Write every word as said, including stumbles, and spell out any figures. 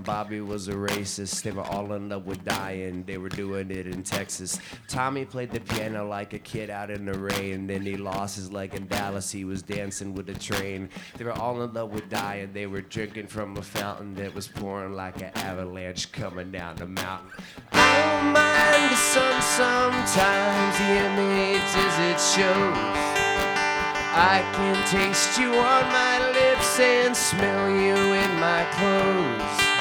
Bobby was a racist. They were all in love with dying. They were doing it in Texas. Tommy played the piano like a kid out in the rain. Then he lost his leg in Dallas. He was dancing with a train. They were all in love with dying. They were drinking from a fountain that was pouring like an avalanche coming down the mountain. I don't mind the sun sometimes. The image as it shows. I can taste you on my lips and smell you in my clothes.